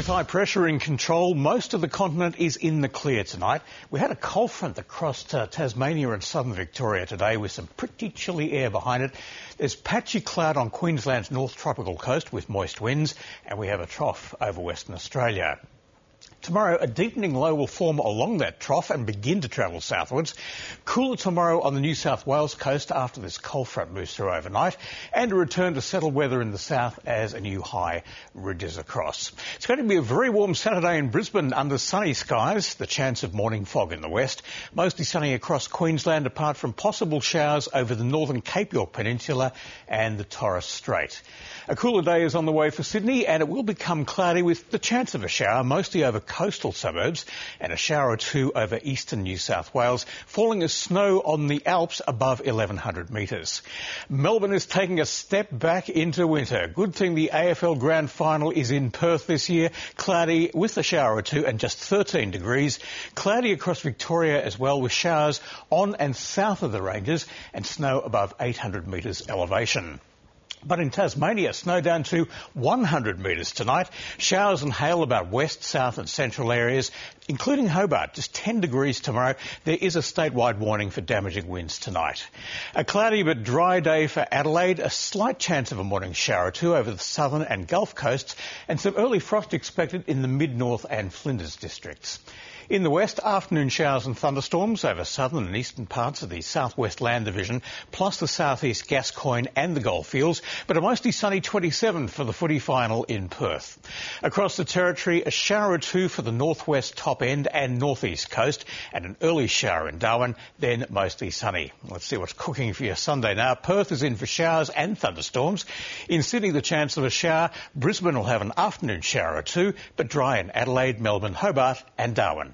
With high pressure in control, most of the continent is in the clear tonight. We had a cold front that crossed Tasmania and southern Victoria today with some pretty chilly air behind it. There's patchy cloud on Queensland's north tropical coast with moist winds, and we have a trough over Western Australia. Tomorrow, a deepening low will form along that trough and begin to travel southwards. Cooler tomorrow on the New South Wales coast after this cold front moves through overnight, and a return to settled weather in the south as a new high ridges across. It's going to be a very warm Saturday in Brisbane under sunny skies, the chance of morning fog in the west. Mostly sunny across Queensland apart from possible showers over the northern Cape York Peninsula and the Torres Strait. A cooler day is on the way for Sydney, and it will become cloudy with the chance of a shower, mostly over coastal suburbs, and a shower or two over eastern New South Wales, falling as snow on the Alps above 1,100 metres. Melbourne is taking a step back into winter. Good thing the AFL Grand Final is in Perth this year. Cloudy with a shower or two and just 13 degrees. Cloudy across Victoria as well, with showers on and south of the ranges and snow above 800 metres elevation. But in Tasmania, snow down to 100 metres tonight. Showers and hail about west, south and central areas, including Hobart. Just 10 degrees tomorrow. There is a statewide warning for damaging winds tonight. A cloudy but dry day for Adelaide. A slight chance of a morning shower or two over the southern and Gulf coasts, and some early frost expected in the mid-north and Flinders districts. In the west, afternoon showers and thunderstorms over southern and eastern parts of the southwest land division, plus the southeast Gascoyne and the Goldfields, but a mostly sunny 27 for the footy final in Perth. Across the territory, a shower or two for the northwest top end and northeast coast, and an early shower in Darwin, then mostly sunny. Let's see what's cooking for your Sunday now. Perth is in for showers and thunderstorms. In Sydney, the chance of a shower. Brisbane will have an afternoon shower or two, but dry in Adelaide, Melbourne, Hobart and Darwin.